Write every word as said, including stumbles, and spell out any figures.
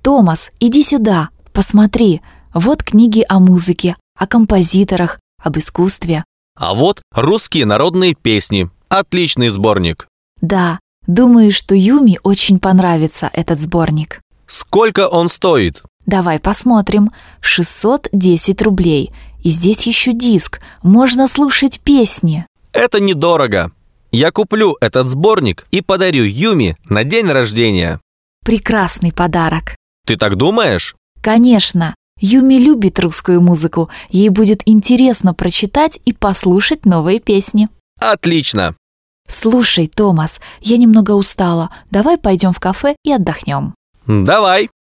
Томас, иди сюда, посмотри. Вот книги о музыке, о композиторах, об искусстве. А вот русские народные песни. Отличный сборник. Да, думаю, что Юми очень понравится этот сборник. Сколько он стоит? Давай посмотрим. шестьсот десять рублей. И здесь еще диск. Можно слушать песни. Это недорого. Я куплю этот сборник и подарю Юми на день рождения. Прекрасный подарок. Ты так думаешь? Конечно. Юми любит русскую музыку. Ей будет интересно прочитать и послушать новые песни. Отлично. Слушай, Томас, я немного устала. Давай пойдем в кафе и отдохнем. Давай.